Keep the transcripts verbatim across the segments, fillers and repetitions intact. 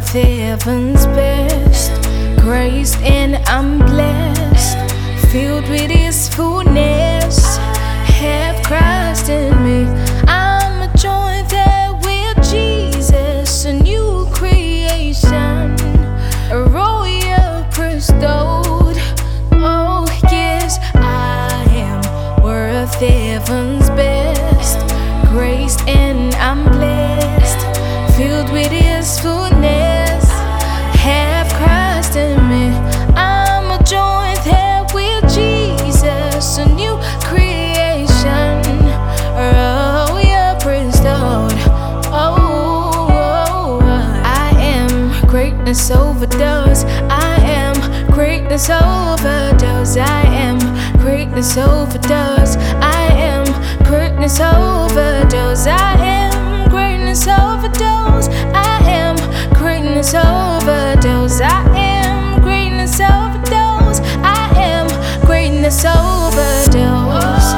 worth heaven's best. Graced and I'm blessed, filled with His fullness. Have Christ in me. I'm a joint there with Jesus, a new creation, a royal priesthood. Oh yes, I am worth heaven's best. Graced and I'm blessed, filled with His fullness. Have Christ in me. I'm a joint there with Jesus, a new creation, a royal priesthood. Oh, oh, oh, I am greatness overdose. I am greatness overdose. I am greatness overdose. I am greatness overdose. I am greatness overdose. I am greatness overdose. I am greatness overdose. I am greatness overdose.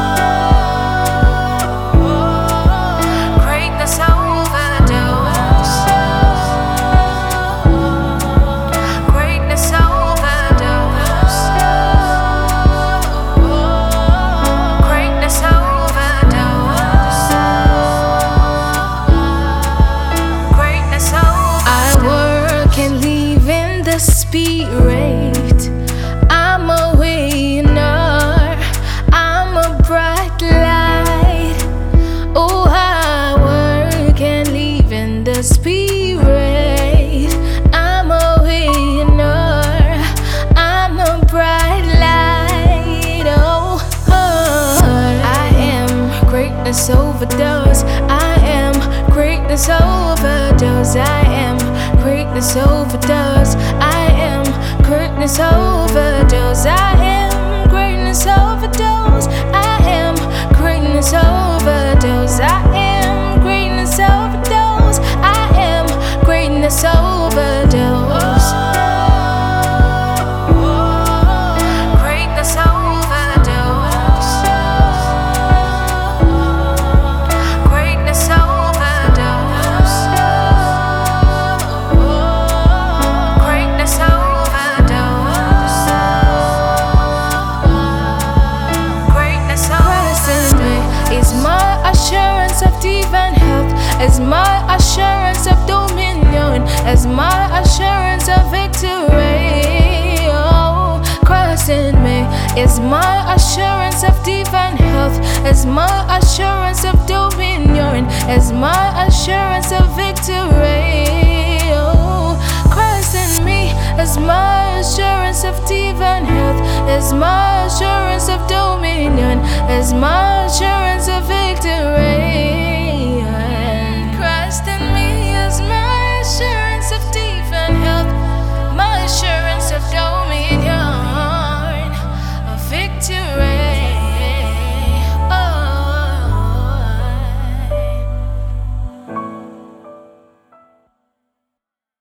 Greatness overdose. Greatness overdose. Greatness overdose. Greatness overdose. I work and live in the Spirit. I'm a winner. I'm a bright light. Oh, I work and live in the Spirit. I'm a winner. I'm a bright light. Oh, oh. I am greatness overdose. I am greatness overdose. I am greatness overdose. I am greatness overdose. I am greatness overdose. I am greatness overdose. I am greatness overdose. I am greatness overdose. Greatness overdose. Greatness overdose. Greatness overdose. Greatness overdose. Is my assurance of divine health, is my assurance of dominion, is my assurance of victory. Oh, Christ in me is my assurance of divine health, is my assurance of dominion, is my assurance of victory. Oh, Christ in me is my assurance of divine health, is my assurance of dominion, is my assurance